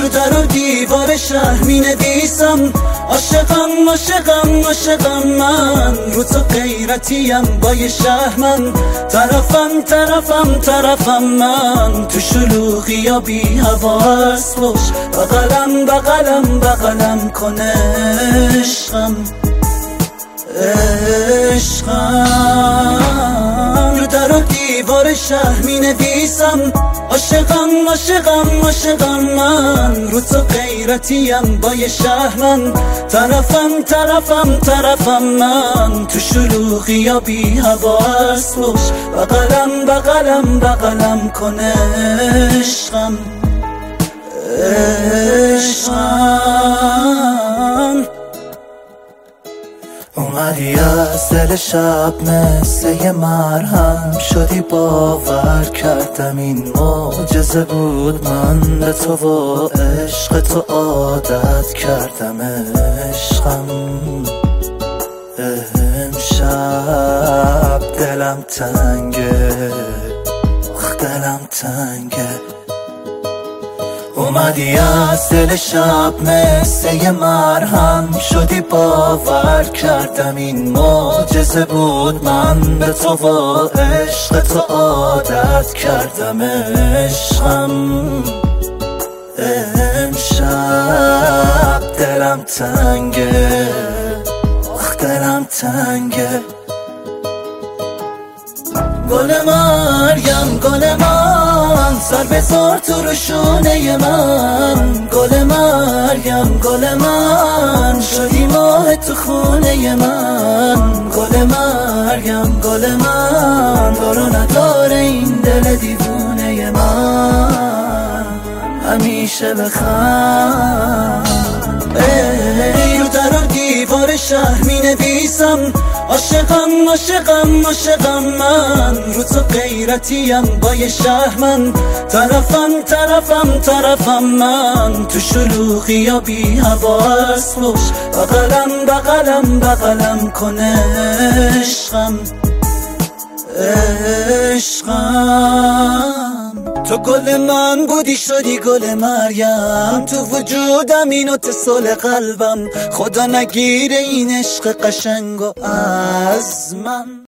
رو در و دیوار شهر می نویسم عاشقم عاشقم عاشقم من، رو تو غیرتیم با یه شهرمن، طرفم طرفم طرفم من، تو شلوغی یا بی حواس باش، بغلم بغلم بغلم کن عشقم عشقم. رو در و دیوار شهر می نویسم عاشقم عاشقم عاشقم من، رو تو غیرتیم با یه شهرمن، طرفم طرفم طرفم من، تو شلوغی یا بی حواس باش، بغلم بغلم بغلم کن عشقم عشقم. اومدی از دل شب مثل یه مرهم، شدی باور کردم این معجزه بود، من به تو و عشق تو عادت کردم عشقم. امشب دلم تنگه دلم تنگه، اومدی از دل شب مثل یه مرهم، شدی باور کردم این معجزه بود، من به تو و عشق تو عادت کردم عشقم. امشب دلم تنگه دلم تنگه. گل مریم گل من، سر بذار تو روشونه من، گل مریم گل من، شدی ماه تو خونه من، گل مریم گل من، دارو نداره این دل دیوونه من، همیشه بخند. رو در و دیوار شهر می نویسم عاشقم عاشقم عاشقم من، رو تو غیرتیم با یه شهرمن، طرفم طرفم طرفم من، تو شلوغی یا بی حواس باش، بغلم بغلم بغلم کن عشقم عشقم. تو گل من بودی شدی گل مریم، تو وجودم این اتصال قلبم، خدا نگیره این عشق قشنگو از من.